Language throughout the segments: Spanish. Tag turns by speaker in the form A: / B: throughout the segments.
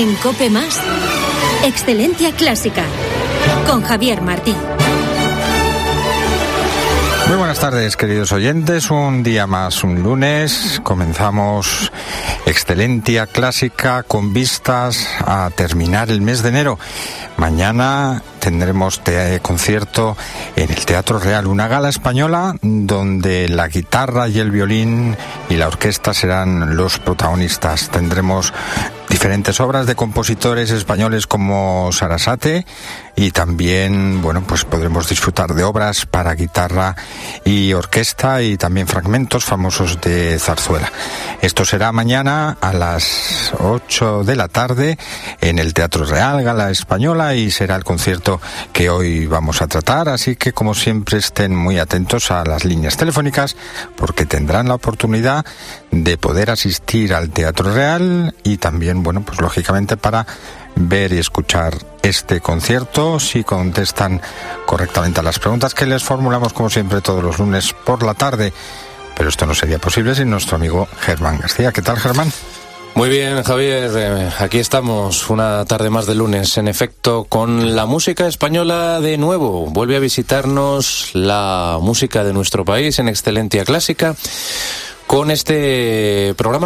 A: En COPE+, Excelencia Clásica, con Javier Martín.
B: Muy buenas tardes, queridos oyentes. Un día más, un lunes. Comenzamos Excelencia Clásica con vistas a terminar el mes de enero. Mañana tendremos concierto en el Teatro Real, una gala española donde la guitarra y el violín y la orquesta serán los protagonistas. Tendremos diferentes obras de compositores españoles como Sarasate y también, bueno, pues podremos disfrutar de obras para guitarra y orquesta y también fragmentos famosos de zarzuela. Esto será mañana a las 8 de la tarde en el Teatro Real, gala española, y será el concierto que hoy vamos a tratar, así que como siempre estén muy atentos a las líneas telefónicas porque tendrán la oportunidad de poder asistir al Teatro Real y también, bueno, pues lógicamente para ver y escuchar este concierto si contestan correctamente a las preguntas que les formulamos como siempre todos los lunes por la tarde. Pero esto no sería posible sin nuestro amigo Germán García. ¿Qué tal, Germán?
C: Muy bien, Javier, aquí estamos una tarde más de lunes, en efecto, con la música española de nuevo. Vuelve a visitarnos la música de nuestro país en Excelencia Clásica, con este programa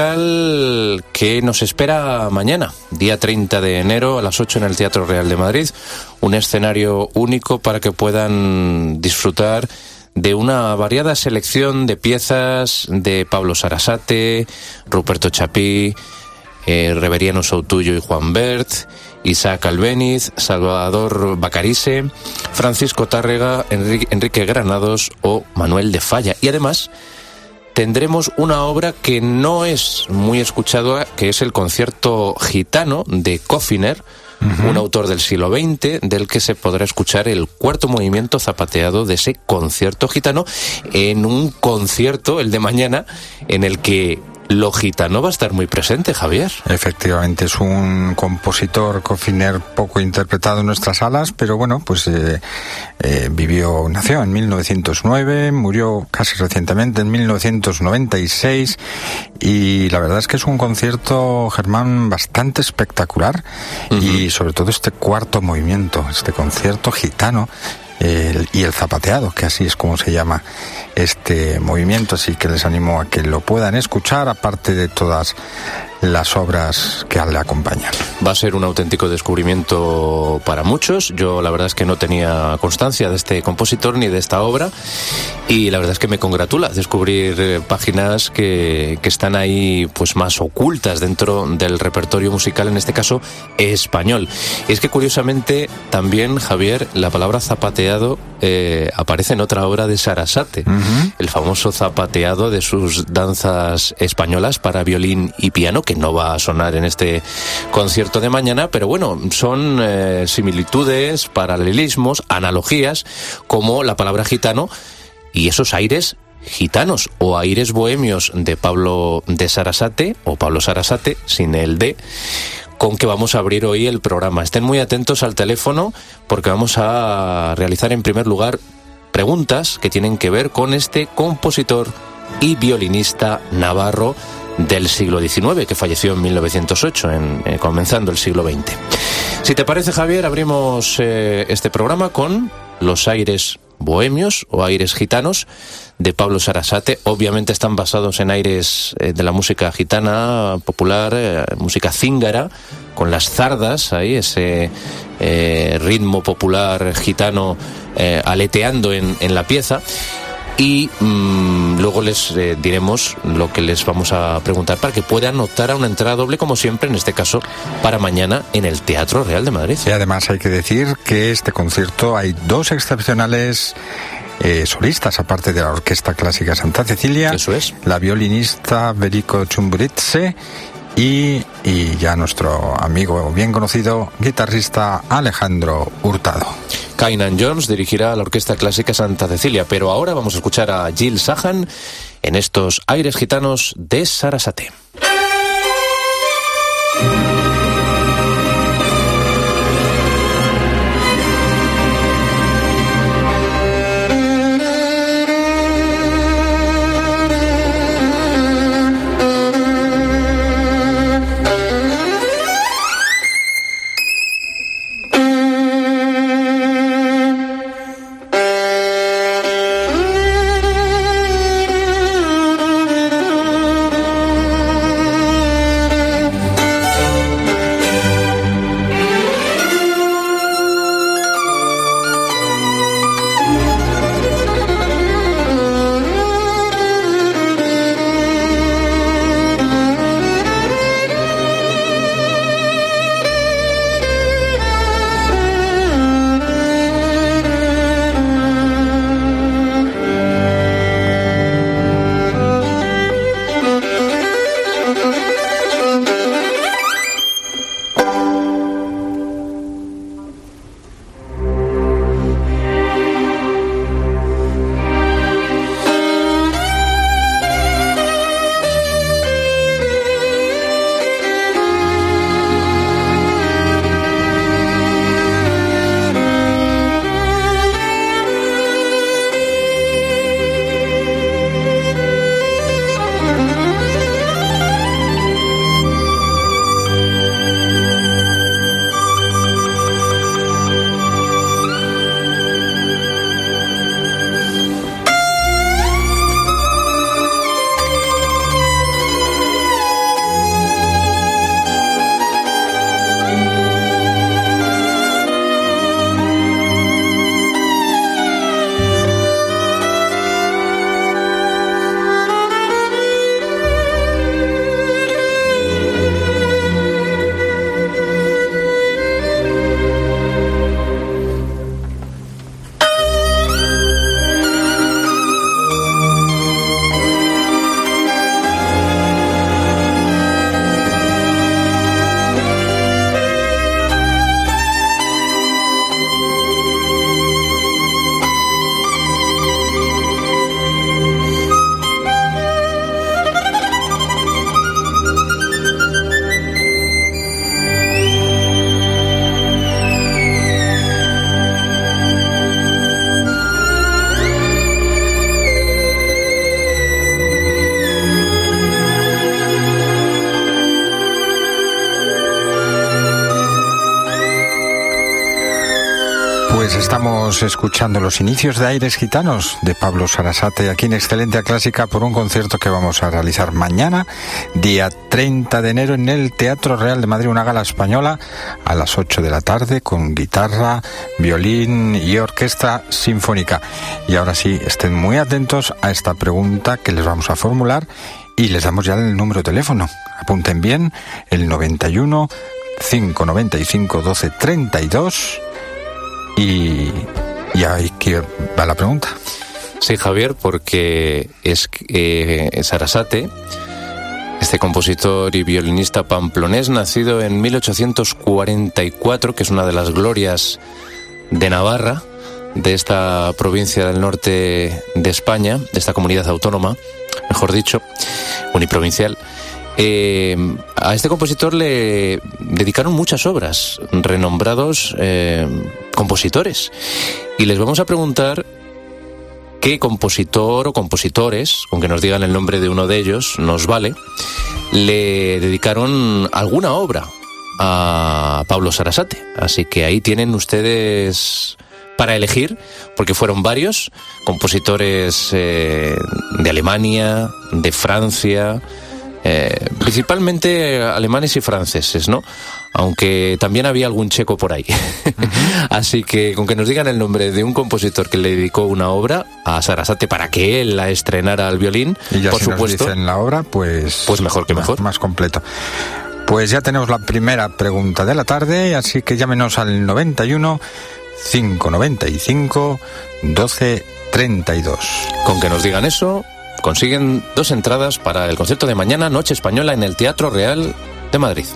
C: musical que nos espera mañana, día 30 de enero a las 8 en el Teatro Real de Madrid. Un escenario único para que puedan disfrutar de una variada selección de piezas de Pablo Sarasate, Ruperto Chapí, Reveriano Soutullo y Juan Bert, Isaac Albéniz, Salvador Bacarise, Francisco Tárrega, Enrique Granados o Manuel de Falla. Y además tendremos una obra que no es muy escuchada, que es el concierto gitano de Kofiner, un autor del siglo XX, del que se podrá escuchar el cuarto movimiento zapateado de ese concierto gitano, en un concierto, el de mañana, en el que lo gitano va a estar muy presente, Javier.
B: Efectivamente, es un compositor Kofiner poco interpretado en nuestras salas, pero bueno, pues nació en 1909, murió casi recientemente en 1996, y la verdad es que es un concierto, Germán, bastante espectacular, y sobre todo este cuarto movimiento, este concierto gitano, y el zapateado, que así es como se llama este movimiento, así que les animo a que lo puedan escuchar, aparte de todas las obras que le acompañan.
C: Va a ser un auténtico descubrimiento para muchos. Yo la verdad es que no tenía constancia de este compositor ni de esta obra, y la verdad es que me congratula descubrir páginas que están ahí pues más ocultas dentro del repertorio musical, en este caso español. Y es que curiosamente también, Javier, la palabra zapateado aparece en otra obra de Sarasate, el famoso zapateado de sus danzas españolas para violín y piano, que no va a sonar en este concierto de mañana, pero bueno, son similitudes, paralelismos, analogías, como la palabra gitano y esos aires gitanos o aires bohemios de Pablo de Sarasate, o Pablo Sarasate, sin el D, con que vamos a abrir hoy el programa. Estén muy atentos al teléfono porque vamos a realizar en primer lugar preguntas que tienen que ver con este compositor y violinista navarro del siglo XIX, que falleció en 1908, comenzando el siglo XX. Si te parece, Javier, abrimos este programa con los aires bohemios o aires gitanos de Pablo Sarasate. Obviamente están basados en aires de la música gitana popular, música cíngara, con las zardas, ahí ese ritmo popular gitano aleteando en la pieza. Y luego les diremos lo que les vamos a preguntar para que puedan optar a una entrada doble, como siempre, en este caso para mañana en el Teatro Real de Madrid.
B: Y además hay que decir que este concierto hay dos excepcionales solistas, aparte de la Orquesta Clásica Santa Cecilia.
C: Eso es.
B: La violinista Verico Chumburitse y ya nuestro amigo bien conocido guitarrista Alejandro Hurtado.
C: Kainan Jones dirigirá la Orquesta Clásica Santa Cecilia, pero ahora vamos a escuchar a Jill Sahan en estos aires gitanos de Sarasate.
B: Estamos escuchando los inicios de Aires Gitanos de Pablo Sarasate aquí en Excelencia Clásica por un concierto que vamos a realizar mañana, día 30 de enero, en el Teatro Real de Madrid, una gala española a las 8 de la tarde con guitarra, violín y orquesta sinfónica. Y ahora sí, estén muy atentos a esta pregunta que les vamos a formular y les damos ya el número de teléfono. Apunten bien, el 91 595 12 32. Y aquí va la pregunta.
C: Sí, Javier, porque es Sarasate, este compositor y violinista pamplonés, nacido en 1844, que es una de las glorias de Navarra, de esta provincia del norte de España, de esta comunidad autónoma, mejor dicho, uniprovincial. A este compositor le dedicaron muchas obras, renombrados compositores, y les vamos a preguntar qué compositor o compositores, aunque nos digan el nombre de uno de ellos, nos vale, le dedicaron alguna obra a Pablo Sarasate. Así que ahí tienen ustedes para elegir, porque fueron varios compositores de Alemania, de Francia, principalmente alemanes y franceses, ¿no? Aunque también había algún checo por ahí. Así que con que nos digan el nombre de un compositor que le dedicó una obra a Sarasate para que él la estrenara al violín,
B: y ya
C: por
B: si
C: supuesto,
B: nos dicen la obra, pues
C: mejor que mejor.
B: Más completo. Pues ya tenemos la primera pregunta de la tarde, así que llámenos al 91 595 12 32.
C: Con que nos digan eso, consiguen 2 entradas para el concierto de mañana, Noche Española, en el Teatro Real de Madrid.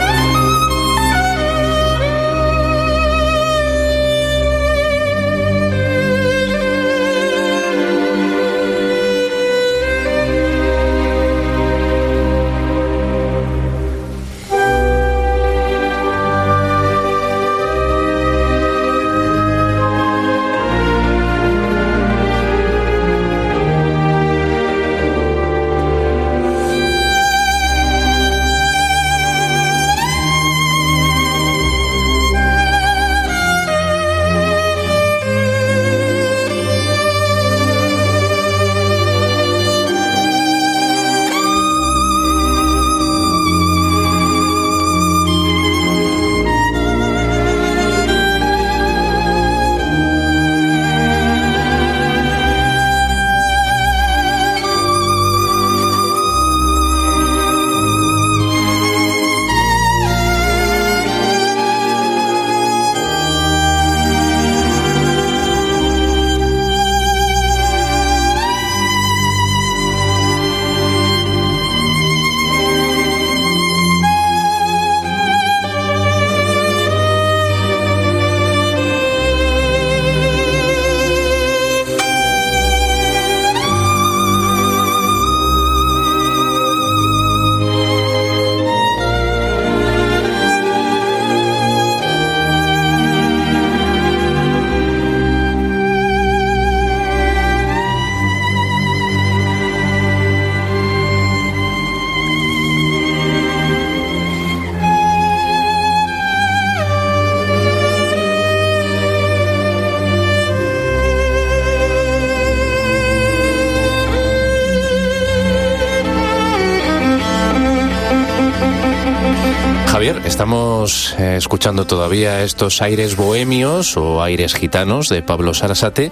C: Javier, estamos escuchando todavía estos aires bohemios o aires gitanos de Pablo Sarasate,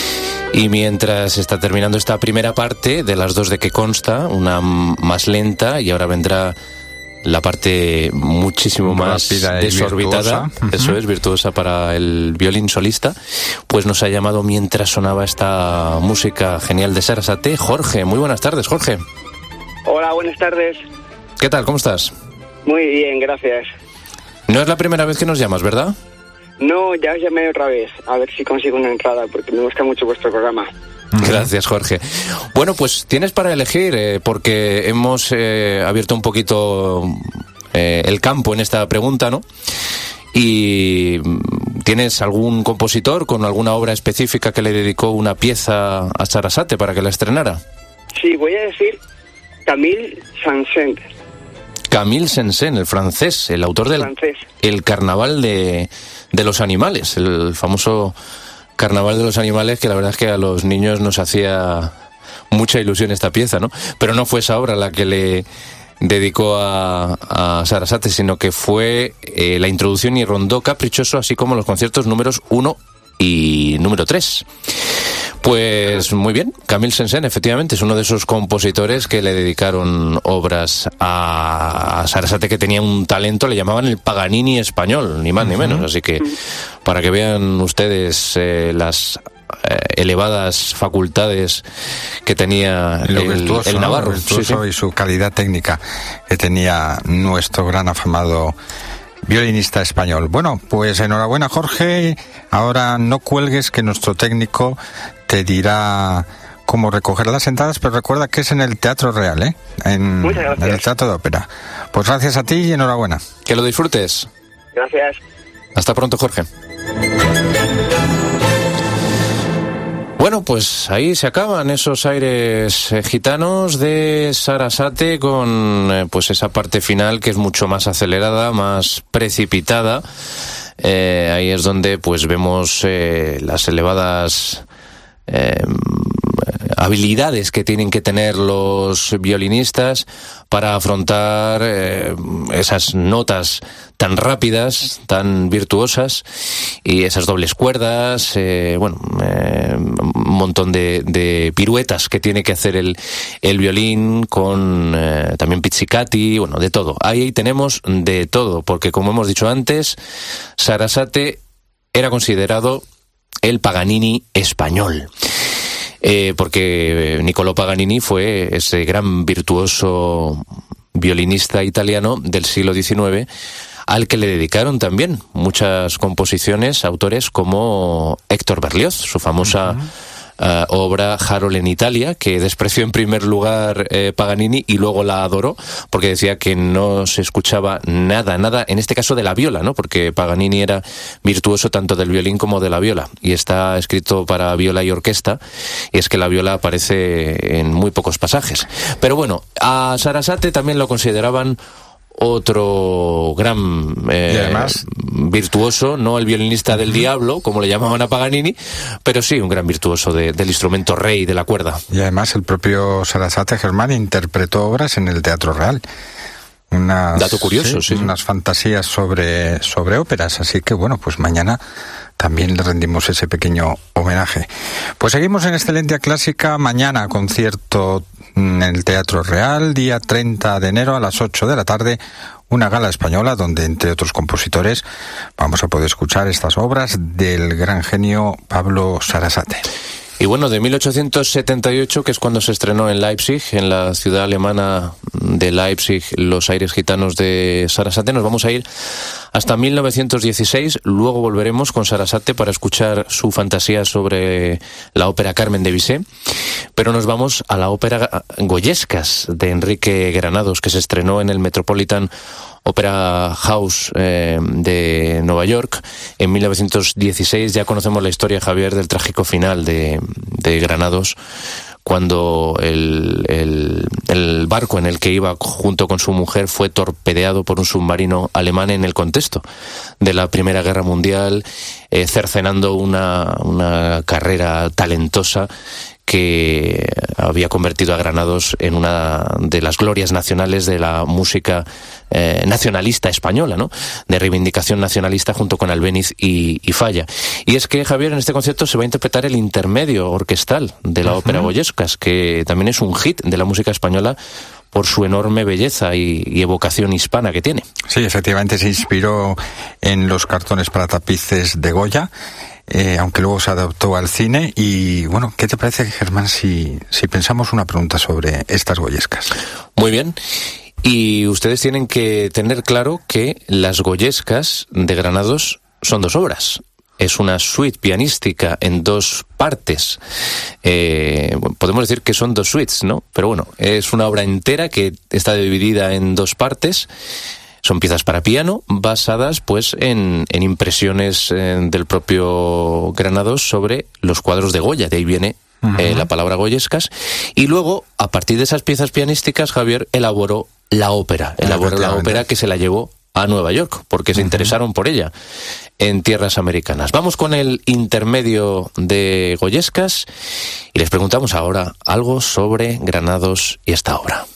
C: y mientras está terminando esta primera parte, de las 2 de que consta, una más lenta, y ahora vendrá la parte muchísimo más desorbitada, eso es, virtuosa para el violín solista, pues nos ha llamado mientras sonaba esta música genial de Sarasate, Jorge. Muy buenas tardes, Jorge.
D: Hola, buenas tardes.
C: ¿Qué tal? ¿Cómo estás?
D: Muy bien, gracias.
C: No es la primera vez que nos llamas, ¿verdad?
D: No, ya os llamé otra vez, a ver si consigo una entrada, porque me gusta mucho vuestro programa.
C: Gracias, Jorge. Bueno, pues tienes para elegir, porque hemos abierto un poquito el campo en esta pregunta, ¿no? Y ¿tienes algún compositor con alguna obra específica que le dedicó una pieza a Sarasate para que la estrenara?
D: Sí, voy a decir Camille Saint-Saëns.
C: Camille Saint-Saëns, el francés, el autor del El Carnaval de los Animales, el famoso Carnaval de los Animales, que la verdad es que a los niños nos hacía mucha ilusión esta pieza, ¿no? Pero no fue esa obra la que le dedicó a Sarasate, sino que fue la introducción y rondó caprichoso, así como los conciertos números 1 y número 3. Pues muy bien, Camille Saint-Saëns efectivamente es uno de esos compositores que le dedicaron obras a Sarasate, que tenía un talento, le llamaban el Paganini español, ni más ni menos, así que para que vean ustedes las elevadas facultades que tenía el navarro,
B: virtuoso, sí. Y su calidad técnica que tenía nuestro gran afamado violinista español. Bueno, pues enhorabuena, Jorge. Ahora no cuelgues, que nuestro técnico te dirá cómo recoger las entradas, pero recuerda que es en el Teatro Real, ¿eh? En el Teatro de Ópera. Pues gracias a ti y enhorabuena.
C: Que lo disfrutes.
D: Gracias.
C: Hasta pronto, Jorge. Bueno, pues ahí se acaban esos aires gitanos de Sarasate con pues esa parte final que es mucho más acelerada, más precipitada. Ahí es donde pues vemos las elevadas habilidades que tienen que tener los violinistas para afrontar esas notas tan rápidas, tan virtuosas, y esas dobles cuerdas, un montón de piruetas que tiene que hacer el violín, con también pizzicati, bueno, de todo. Ahí tenemos de todo, porque como hemos dicho antes, Sarasate era considerado el Paganini español. Porque Niccolò Paganini fue ese gran virtuoso violinista italiano del siglo XIX, al que le dedicaron también muchas composiciones autores como Héctor Berlioz, su famosa obra Harold en Italia, que despreció en primer lugar Paganini y luego la adoró, porque decía que no se escuchaba nada, en este caso de la viola, ¿no? Porque Paganini era virtuoso tanto del violín como de la viola, y está escrito para viola y orquesta, y es que la viola aparece en muy pocos pasajes. Pero bueno, a Sarasate también lo consideraban otro gran
B: y además,
C: virtuoso, no el violinista del diablo, como le llamaban a Paganini, pero sí un gran virtuoso del instrumento rey de la cuerda.
B: Y además el propio Sarasate, Germán, interpretó obras en el Teatro Real.
C: Dato curioso, sí.
B: Unas fantasías sobre óperas, así que bueno, pues mañana también le rendimos ese pequeño homenaje. Pues seguimos en Excelencia Clásica. Mañana concierto en el Teatro Real, día 30 de enero a las 8 de la tarde, una gala española donde, entre otros compositores, vamos a poder escuchar estas obras del gran genio Pablo Sarasate.
C: Y bueno, de 1878, que es cuando se estrenó en Leipzig, en la ciudad alemana de Leipzig, Los aires gitanos de Sarasate, nos vamos a ir hasta 1916, luego volveremos con Sarasate para escuchar su fantasía sobre la ópera Carmen de Bizet, pero nos vamos a la ópera Goyescas de Enrique Granados, que se estrenó en el Metropolitan Opera House de Nueva York en 1916. Ya conocemos la historia, Javier, del trágico final de Granados, cuando el barco en el que iba junto con su mujer fue torpedeado por un submarino alemán en el contexto de la Primera Guerra Mundial, cercenando una carrera talentosa que había convertido a Granados en una de las glorias nacionales de la música nacionalista española, ¿no? De reivindicación nacionalista, junto con Albéniz y Falla. Y es que, Javier, en este concierto se va a interpretar el intermedio orquestal de la ópera Goyescas, que también es un hit de la música española por su enorme belleza y evocación hispana que tiene.
B: Sí, efectivamente se inspiró en los cartones para tapices de Goya, aunque luego se adaptó al cine. Y bueno, ¿qué te parece, Germán, si pensamos una pregunta sobre estas Goyescas?
C: Muy bien. Y ustedes tienen que tener claro que las Goyescas de Granados son dos obras. Es una suite pianística en dos partes. Podemos decir que son dos suites, ¿no? Pero bueno, es una obra entera que está dividida en dos partes. Son piezas para piano basadas pues en impresiones del propio Granados sobre los cuadros de Goya. De ahí viene la palabra Goyescas. Y luego, a partir de esas piezas pianísticas, Javier elaboró la ópera. La ópera que se la llevó a Nueva York, porque se interesaron por ella en tierras americanas. Vamos con el intermedio de Goyescas y les preguntamos ahora algo sobre Granados y esta obra.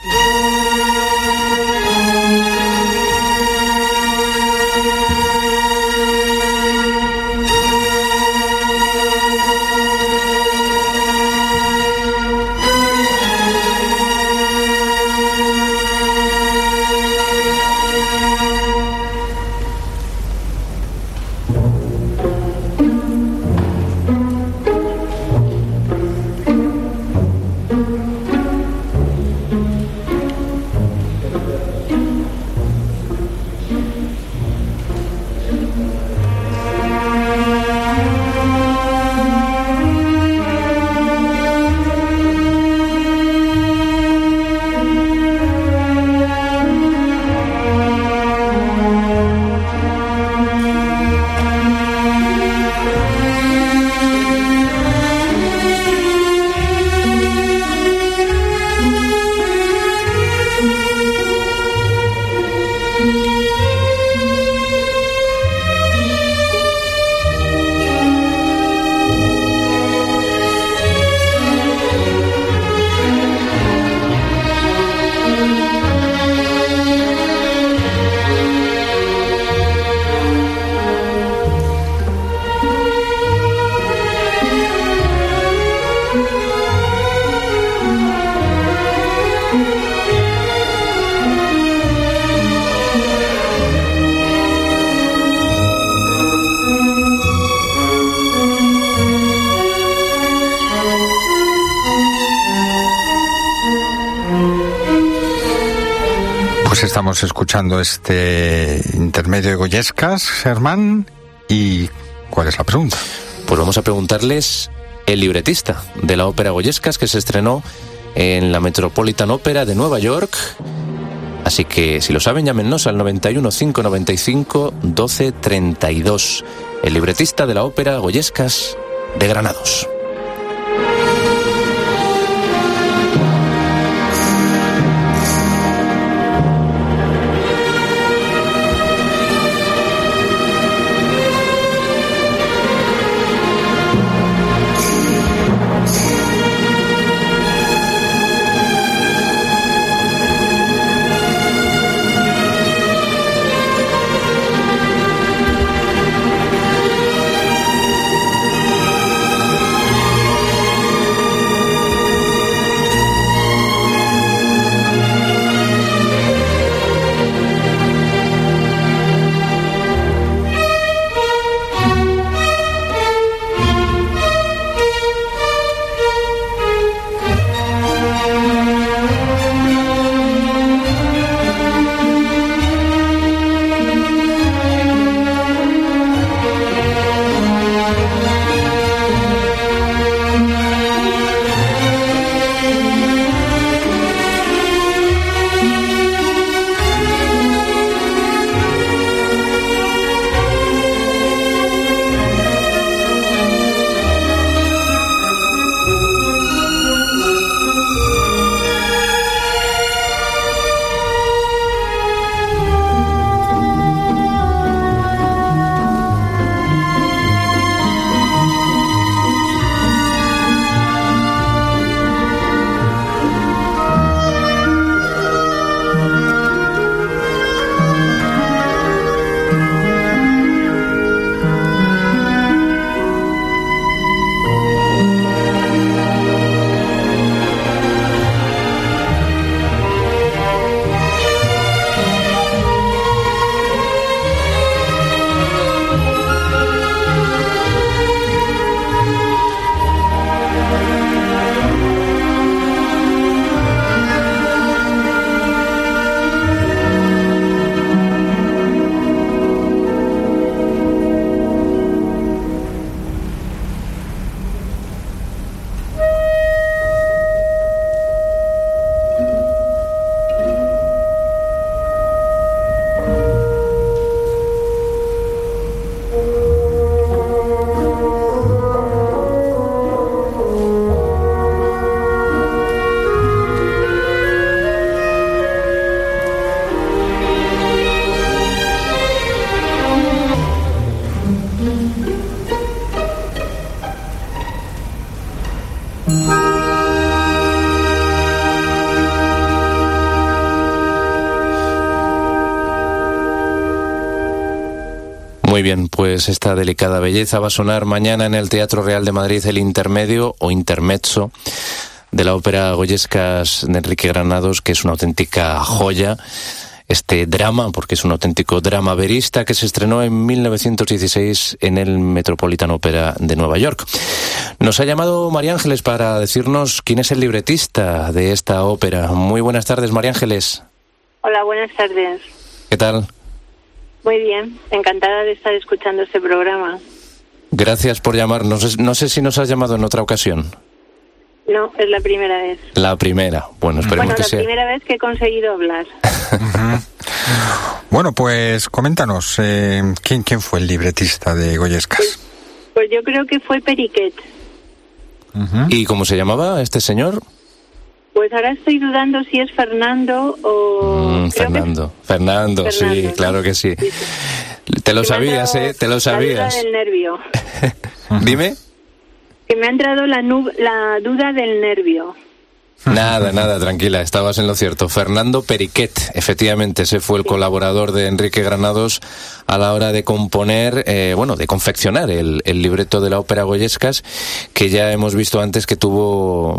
B: Pues estamos escuchando este intermedio de Goyescas, Germán, y ¿cuál es la pregunta?
C: Pues vamos a preguntarles el libretista de la ópera Goyescas, que se estrenó en la Metropolitan Opera de Nueva York. Así que, si lo saben, llámenos al 91 595 12 32. El libretista de la ópera Goyescas de Granados. Muy bien, pues esta delicada belleza va a sonar mañana en el Teatro Real de Madrid, el intermedio o intermezzo de la ópera Goyescas de Enrique Granados, que es una auténtica joya. Este drama, porque es un auténtico drama verista, que se estrenó en 1916 en el Metropolitan Opera de Nueva York. Nos ha llamado María Ángeles para decirnos quién es el libretista de esta ópera. Muy buenas tardes, María Ángeles.
E: Hola, buenas tardes.
C: ¿Qué tal?
E: Muy bien, encantada de estar escuchando este programa.
C: Gracias por llamar. No sé si nos has llamado en otra ocasión.
E: No, es la primera vez.
C: La primera. Bueno, esperemos que sea.
E: La primera vez que he conseguido hablar.
B: Bueno, pues coméntanos, ¿quién fue el libretista de Goyescas?
E: Pues yo creo que fue Periquet.
C: ¿Y cómo se llamaba este señor?
E: Pues ahora estoy dudando si es Fernando o...
C: Fernando, sí,
E: ¿no?
C: Claro que sí.
E: Sí.
C: Te lo sabías, Te lo sabías.
E: La duda del nervio.
C: Dime.
E: Que me ha entrado la duda del nervio.
C: Nada, tranquila, estabas en lo cierto. Fernando Periquet, efectivamente, ese fue el colaborador de Enrique Granados a la hora de componer, de confeccionar el libreto de la ópera Goyescas, que ya hemos visto antes que tuvo,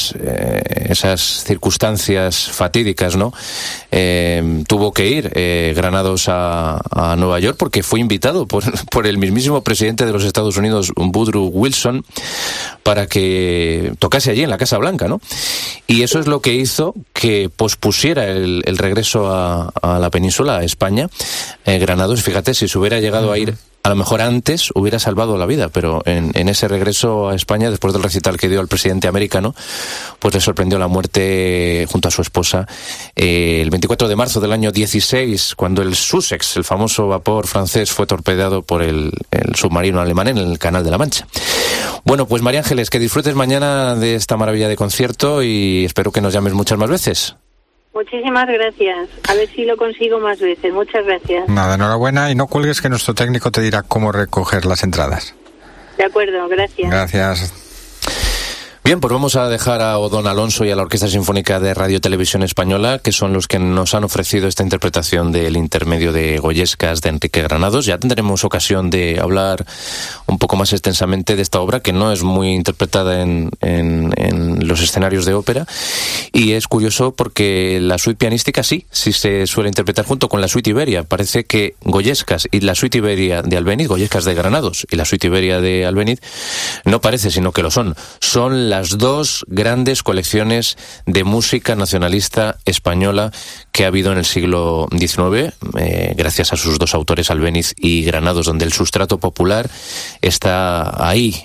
C: esas circunstancias fatídicas, ¿no? Tuvo que ir Granados a Nueva York porque fue invitado por el mismísimo presidente de los Estados Unidos, Woodrow Wilson, para que tocase allí en la Casa Blanca, ¿no? Y eso es lo que hizo que pospusiera el regreso a la península, a España. Granados, fíjate, si se hubiera llegado a ir a lo mejor antes, hubiera salvado la vida, pero en ese regreso a España, después del recital que dio al presidente americano, pues le sorprendió la muerte junto a su esposa el 24 de marzo del año 16, cuando el Sussex, el famoso vapor francés, fue torpedeado por el submarino alemán en el Canal de la Mancha. Bueno, pues María Ángeles, que disfrutes mañana de esta maravilla de concierto y espero que nos llames muchas más veces.
E: Muchísimas gracias. A ver si lo consigo más veces. Muchas gracias.
B: Nada, enhorabuena y no cuelgues que nuestro técnico te dirá cómo recoger las entradas.
E: De acuerdo, gracias.
B: Gracias.
C: Bien, pues vamos a dejar a Odón Alonso y a la Orquesta Sinfónica de Radio Televisión Española, que son los que nos han ofrecido esta interpretación del intermedio de Goyescas de Enrique Granados. Ya tendremos ocasión de hablar un poco más extensamente de esta obra, que no es muy interpretada en los escenarios de ópera. Y es curioso porque la suite pianística sí se suele interpretar junto con la suite Iberia. Parece que Goyescas y la suite Iberia de Albéniz, Goyescas de Granados y la suite Iberia de Albéniz, no parece, sino que lo son. Son las dos grandes colecciones de música nacionalista española que ha habido en el siglo XIX, gracias a sus dos autores, Albéniz y Granados, donde el sustrato popular está ahí,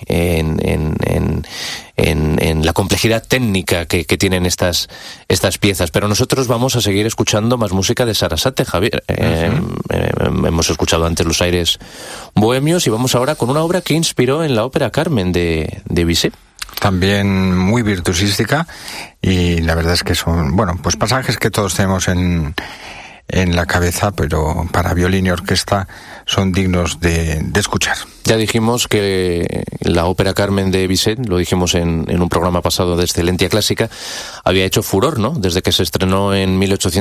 C: en la complejidad técnica que tienen estas piezas. Pero nosotros vamos a seguir escuchando más música de Sarasate, Javier. Hemos escuchado antes Los aires bohemios y vamos ahora con una obra que inspiró en la ópera Carmen de Bizet.
B: También muy virtuosística y la verdad es que son, pues pasajes que todos tenemos en la cabeza, pero para violín y orquesta son dignos de escuchar.
C: Ya dijimos que la ópera Carmen de Bizet, lo dijimos en un programa pasado de Excelentia Clásica, había hecho furor, ¿no? Desde que se estrenó en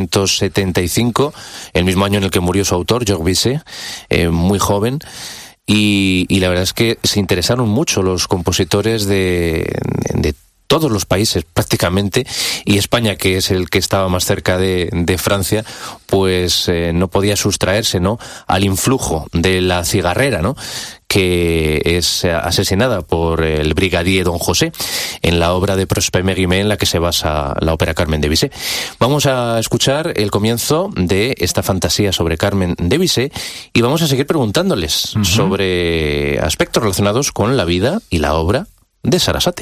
C: 1875, el mismo año en el que murió su autor, Georges Bizet, muy joven. Y la verdad es que se interesaron mucho los compositores de todos los países prácticamente, y España, que es el que estaba más cerca de Francia, pues no podía sustraerse, ¿no?, al influjo de la cigarrera, ¿no?, que es asesinada por el brigadier Don José en la obra de Prosper Mérimée en la que se basa la ópera Carmen de Bizet. Vamos a escuchar el comienzo de esta fantasía sobre Carmen de Bizet y vamos a seguir preguntándoles sobre aspectos relacionados con la vida y la obra de Sarasate.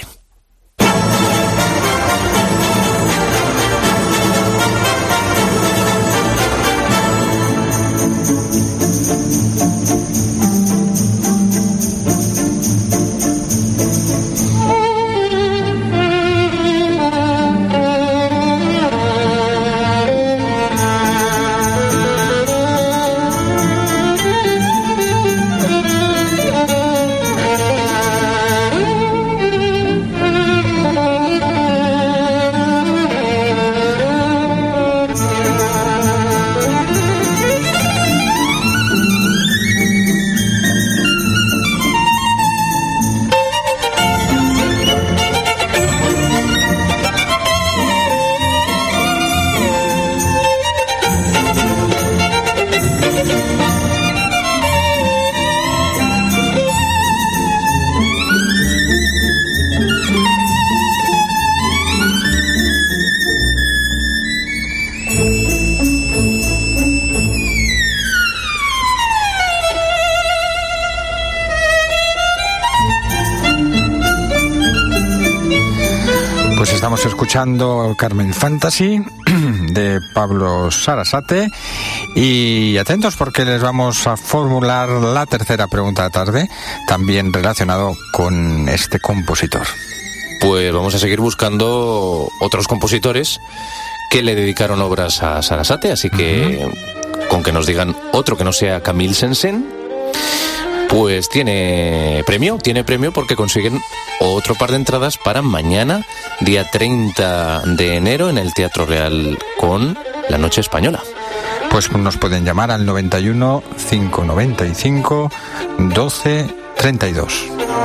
B: Estamos escuchando Carmen Fantasy de Pablo Sarasate y atentos porque les vamos a formular la tercera pregunta de la tarde, también relacionado con este compositor.
C: Pues vamos a seguir buscando otros compositores que le dedicaron obras a Sarasate, así que con que nos digan otro que no sea Camille Saint-Saëns, pues tiene premio porque consiguen otro par de entradas para mañana, día 30 de enero, en el Teatro Real con La Noche Española.
B: Pues nos pueden llamar al 91 595 12 32.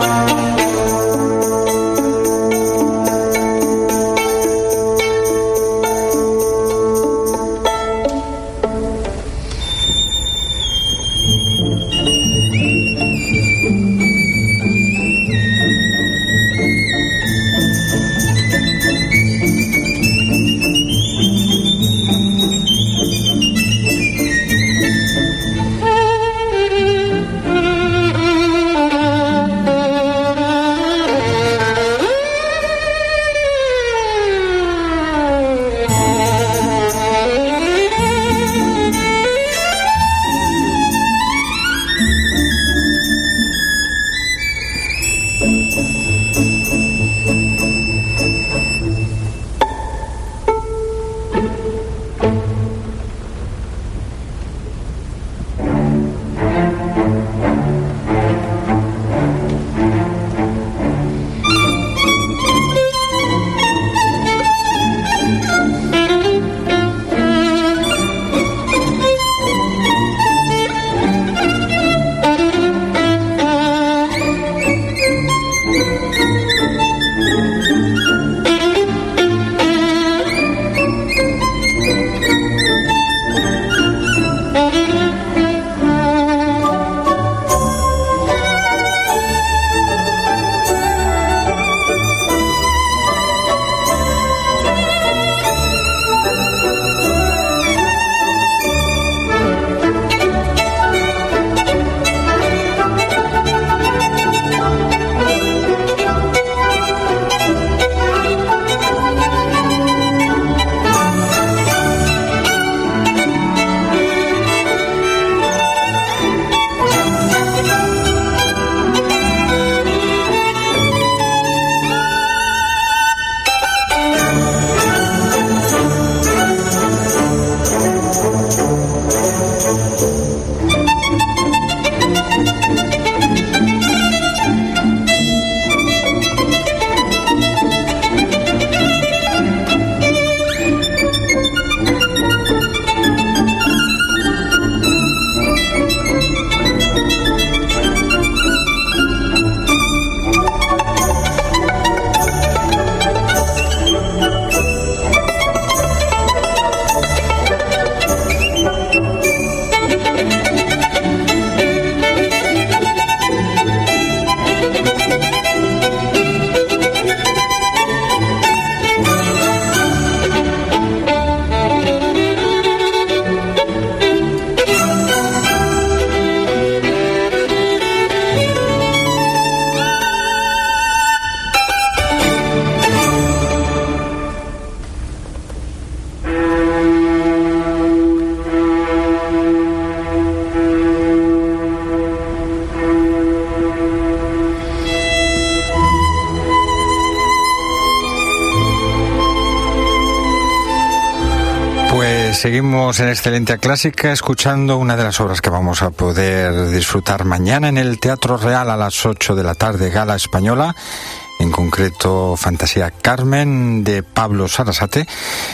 B: Seguimos en Excelencia Clásica escuchando una de las obras que vamos a poder disfrutar mañana en el Teatro Real a las 8 de la tarde, Gala Española, en concreto Fantasía Carmen de Pablo Sarasate,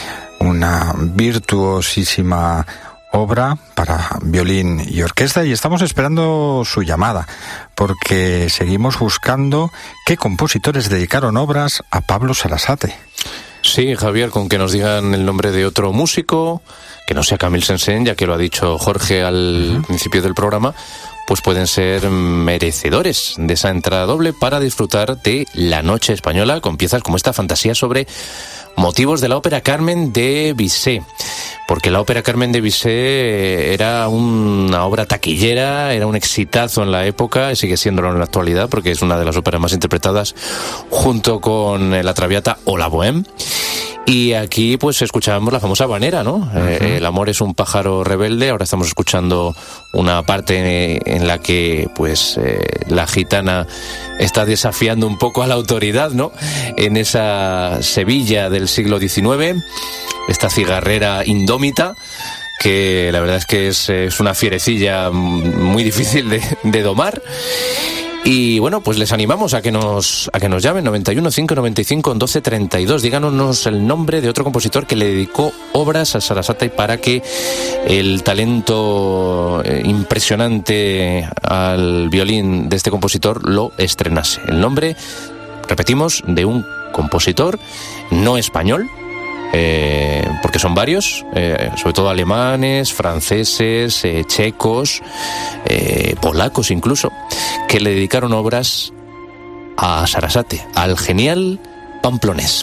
B: una virtuosísima obra para violín y orquesta, y estamos esperando su llamada porque seguimos buscando qué compositores dedicaron obras a Pablo Sarasate.
C: Sí, Javier, con que nos digan el nombre de otro músico, que no sea Camille Saint-Saëns, ya que lo ha dicho Jorge al principio del programa, pues pueden ser merecedores de esa entrada doble para disfrutar de la noche española con piezas como esta, Fantasía sobre motivos de la ópera Carmen de Bizet. Porque la ópera Carmen de Bizet era una obra taquillera, era un exitazo en la época y sigue siéndolo en la actualidad porque es una de las óperas más interpretadas junto con La Traviata o La Bohème. Y aquí pues escuchábamos la famosa habanera, ¿no? El amor es un pájaro rebelde. Ahora estamos escuchando una parte en la que pues la gitana está desafiando un poco a la autoridad, ¿no? En esa Sevilla del siglo XIX, esta cigarrera indómita, que la verdad es que es una fierecilla muy difícil de domar. Y bueno, pues les animamos a que nos llamen 91 595 12 32. Díganos el nombre de otro compositor que le dedicó obras a Sarasate para que el talento impresionante al violín de este compositor lo estrenase. El nombre, repetimos, de un compositor no español, porque son varios, sobre todo alemanes, franceses, checos, polacos incluso, que le dedicaron obras a Sarasate, al genial pamplonés.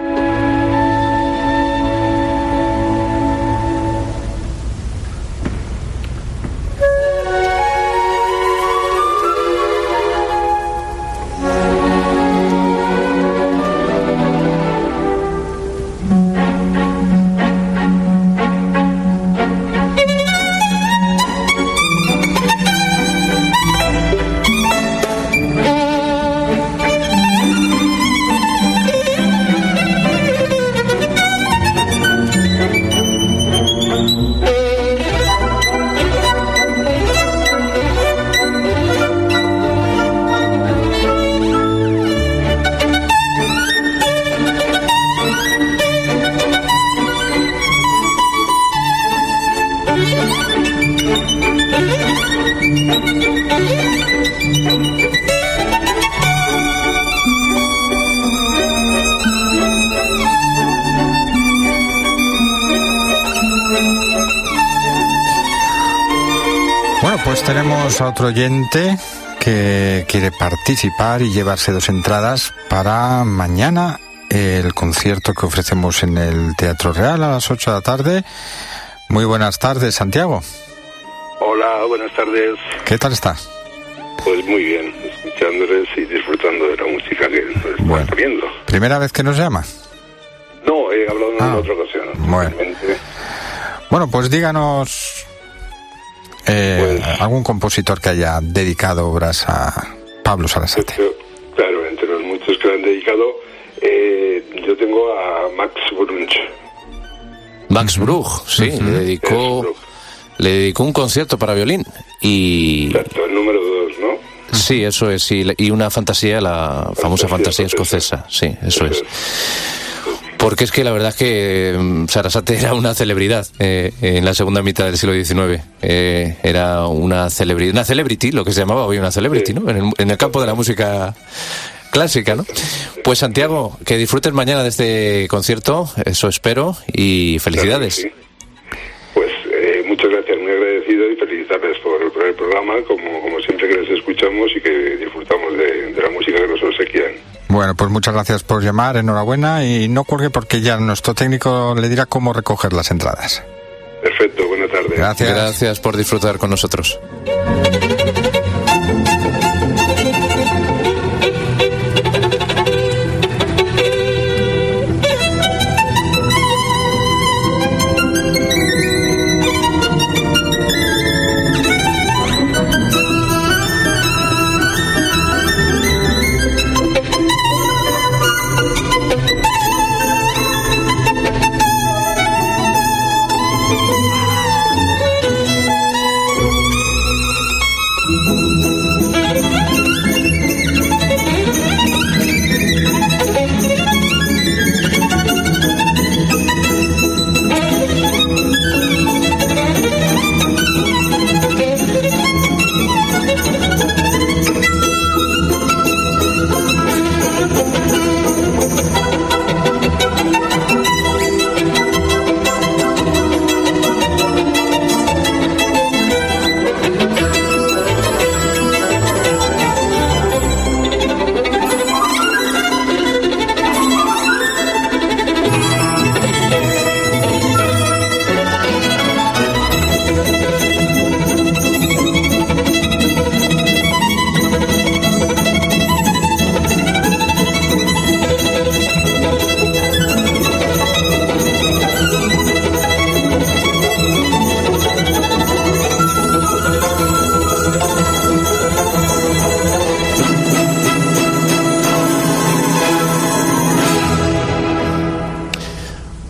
B: Pues tenemos a otro oyente que quiere participar y llevarse 2 entradas para mañana, el concierto que ofrecemos en el Teatro Real a las 8 de la tarde. Muy buenas tardes, Santiago.
F: Hola, buenas tardes.
B: ¿Qué tal está?
F: Pues muy bien, escuchándoles y disfrutando de la música que nos está viendo.
B: ¿Primera vez que nos llama?
F: No, he hablado en otra ocasión.
B: Bueno, pues díganos algún compositor que haya dedicado obras a Pablo Sarasate.
F: Claro, entre los muchos que le han dedicado, yo tengo a Max Bruch.
C: Max Bruch, sí, le dedicó un concierto para violín y...
F: Exacto, el número 2, ¿no?
C: Sí, eso es, y una fantasía, la famosa fantasía escocesa, sí, eso es. Porque es que la verdad es que Sarasate era una celebridad en la segunda mitad del siglo XIX. Era una celebrity, lo que se llamaba hoy una celebrity, ¿no? En el campo de la música clásica, ¿no? Pues Santiago, que disfrutes mañana de este concierto, eso espero, y felicidades.
F: Claro, sí. Pues muchas gracias, muy agradecido y felicitarles por el programa, como siempre que les escuchamos y que disfrutamos de la música que nos obsequian.
B: Bueno, pues muchas gracias por llamar, enhorabuena, y no cuelgue porque ya nuestro técnico le dirá cómo recoger las entradas.
F: Perfecto, buenas tardes.
C: Gracias por disfrutar con nosotros.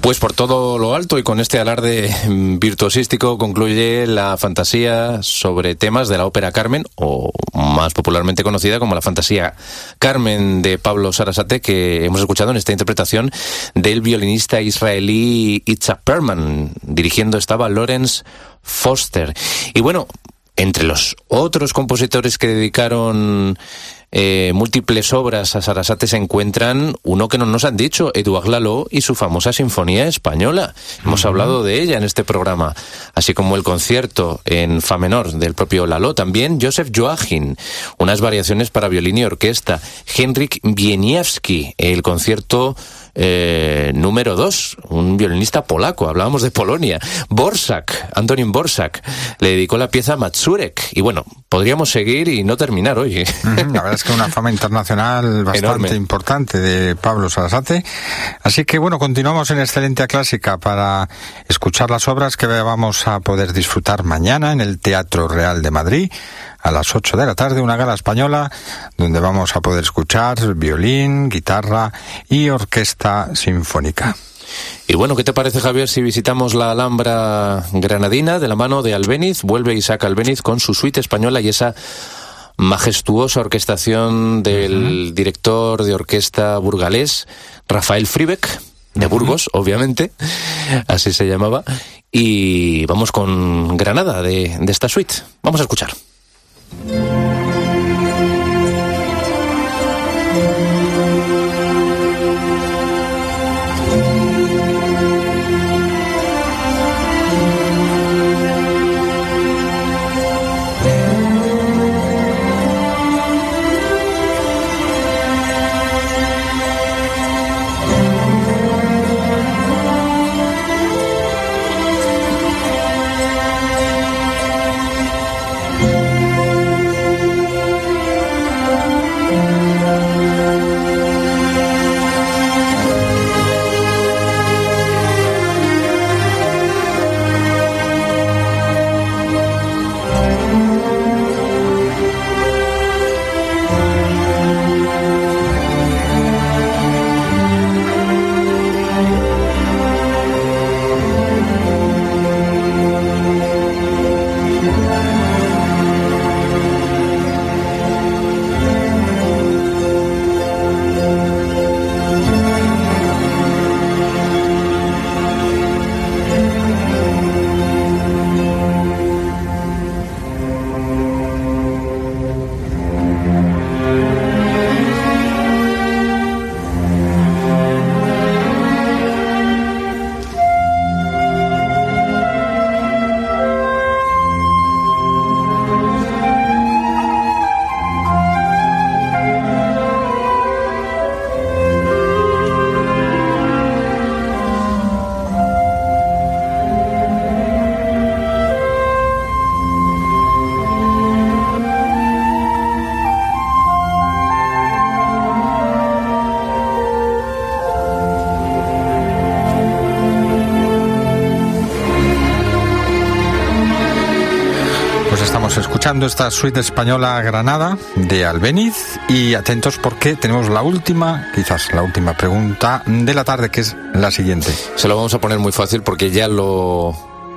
C: Pues por todo lo alto y con este alarde virtuosístico concluye la fantasía sobre temas de la ópera Carmen, o más popularmente conocida como la fantasía Carmen de Pablo Sarasate, que hemos escuchado en esta interpretación del violinista israelí Itzhak Perlman. Dirigiendo estaba Lawrence Foster. Y bueno, entre los otros compositores que dedicaron múltiples obras a Sarasate se encuentran uno que no nos han dicho, Édouard Lalo y su famosa Sinfonía Española. Hemos hablado de ella en este programa, así como el concierto en fa menor del propio Lalo. También Joseph Joachim, unas variaciones para violín y orquesta. Henryk Wieniawski, el concierto número 2, un violinista polaco, hablábamos de Polonia. Borsak, Antonín Borsak, le dedicó la pieza a Mazurek. Y bueno, podríamos seguir y no terminar hoy.
B: La verdad es que una fama internacional bastante
C: enorme,
B: importante de Pablo Sarasate. Así que bueno, continuamos en Excelentia Clásica para escuchar las obras que vamos a poder disfrutar mañana en el Teatro Real de Madrid. A las 8 de la tarde, una gala española donde vamos a poder escuchar violín, guitarra y orquesta sinfónica.
C: Y bueno, ¿qué te parece, Javier, si visitamos la Alhambra granadina de la mano de Albéniz? Vuelve Isaac Albéniz con su suite española y esa majestuosa orquestación del director de orquesta burgalés, Rafael Fribeck, de Burgos, obviamente, así se llamaba. Y vamos con Granada de esta suite. Vamos a escuchar.
B: Escuchando esta suite española Granada de Albéniz, y atentos porque tenemos la última, quizás la última pregunta de la tarde, que es la siguiente.
C: Se lo vamos a poner muy fácil porque ya lo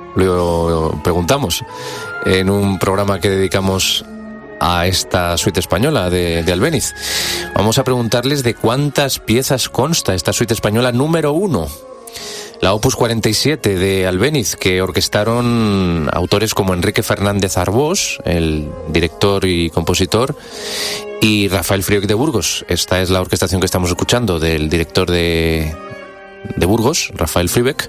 C: preguntamos en un programa que dedicamos a esta suite española de Albéniz. Vamos a preguntarles de cuántas piezas consta esta suite española número 1. La Opus 47 de Albéniz, que orquestaron autores como Enrique Fernández Arbós, el director y compositor, y Rafael Fribeck de Burgos. Esta es la orquestación que estamos escuchando del director de Burgos, Rafael Fribeck.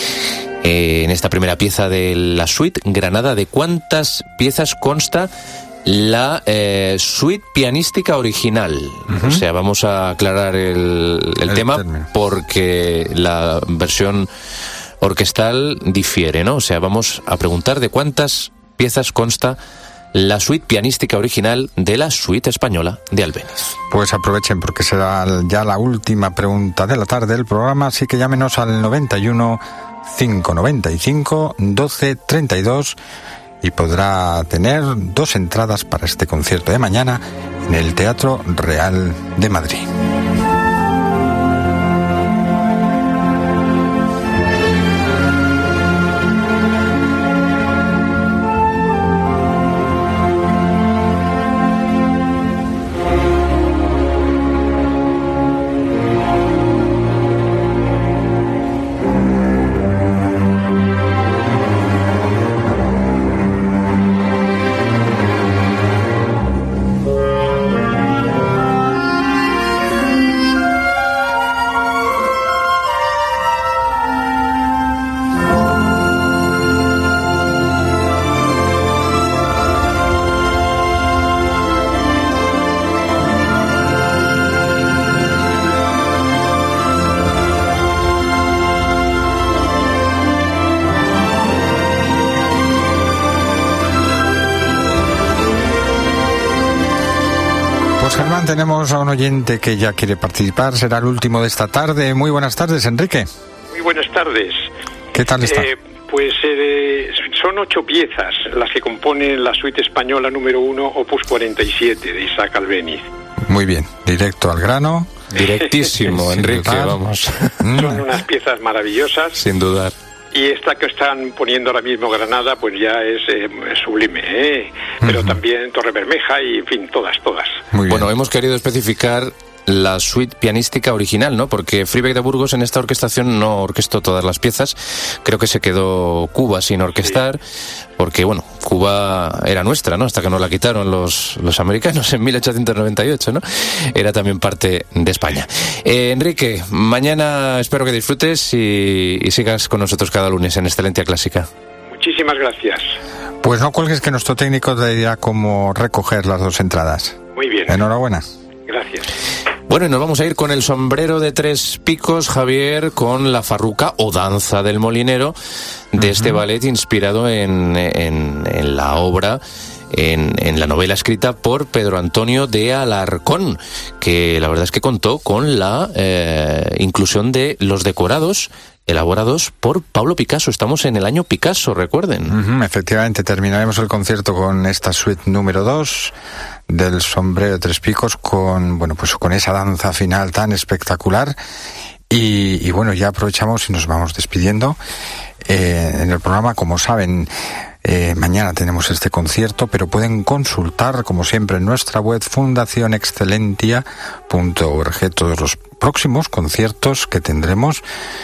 C: En esta primera pieza de la suite Granada, ¿de cuántas piezas consta la suite pianística original? O sea, vamos a aclarar el tema término, porque la versión orquestal difiere, ¿no? O sea, vamos a preguntar de cuántas piezas consta la suite pianística original de la suite española de Albéniz.
B: Pues aprovechen porque será ya la última pregunta de la tarde del programa, así que llámenos al 91 595 12 32 y podrá tener 2 entradas para este concierto de mañana en el Teatro Real de Madrid. tenemos a un oyente que ya quiere participar, será el último de esta tarde. Muy buenas tardes, Enrique.
G: Muy buenas tardes.
B: ¿Qué tal está?
G: Son 8 piezas las que componen la suite española número 1, opus 47, de Isaac Albéniz.
B: Muy bien, directo al grano.
C: Directísimo, Enrique, vamos.
G: Son unas piezas maravillosas.
C: Sin dudar.
G: Y esta que están poniendo ahora mismo Granada, pues ya es sublime, ¿eh? Pero también Torrebermeja y, en fin, todas.
B: Muy bien.
C: Bueno, hemos querido especificar la suite pianística original, ¿no? Porque Fribeck de Burgos en esta orquestación no orquestó todas las piezas. Creo que se quedó Cuba sin orquestar, porque, bueno, Cuba era nuestra, ¿no? Hasta que nos la quitaron los americanos en 1898, ¿no? Era también parte de España. Enrique, mañana espero que disfrutes y sigas con nosotros cada lunes en Excelencia Clásica.
G: Muchísimas gracias.
B: Pues no cuelgues, que nuestro técnico te dirá cómo recoger las 2 entradas.
G: Muy bien.
B: Enhorabuena.
G: Gracias.
C: Bueno, y nos vamos a ir con el sombrero de 3 picos, Javier, con la farruca o danza del molinero de este ballet inspirado en la obra, en la novela escrita por Pedro Antonio de Alarcón, que la verdad es que contó con la inclusión de los decorados elaborados por Pablo Picasso. Estamos en el año Picasso, recuerden.
B: Efectivamente, terminaremos el concierto con esta suite número 2 del sombrero de 3 picos, con esa danza final tan espectacular. Y bueno, ya aprovechamos y nos vamos despidiendo en el programa. Como saben, mañana tenemos este concierto, pero pueden consultar, como siempre, en nuestra web fundacionexcelentia.org todos los próximos conciertos que tendremos,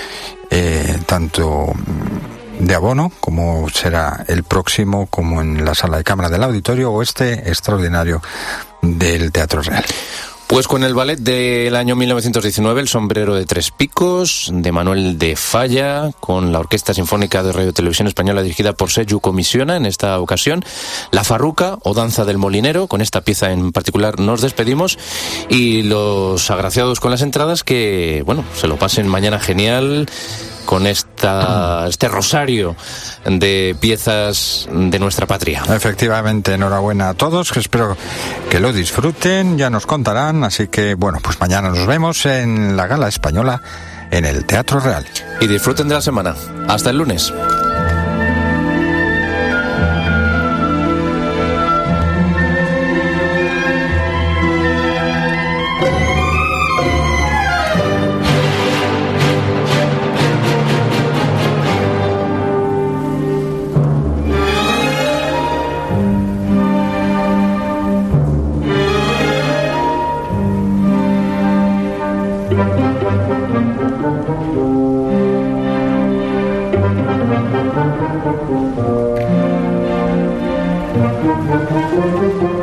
B: tanto de abono, como será el próximo, como en la sala de cámara del auditorio, o este extraordinario del Teatro Real.
C: Pues con el ballet del año 1919, El sombrero de 3 picos, de Manuel de Falla, con la Orquesta Sinfónica de Radio Televisión Española dirigida por Sergio Comisiona, en esta ocasión, La farruca o danza del molinero. Con esta pieza en particular nos despedimos, y los agraciados con las entradas, que, bueno, se lo pasen mañana genial con este rosario de piezas de nuestra patria.
B: Efectivamente, enhorabuena a todos, que espero que lo disfruten, ya nos contarán, así que bueno, pues mañana nos vemos en la Gala Española en el Teatro Real.
C: Y disfruten de la semana. Hasta el lunes.
H: Thank you.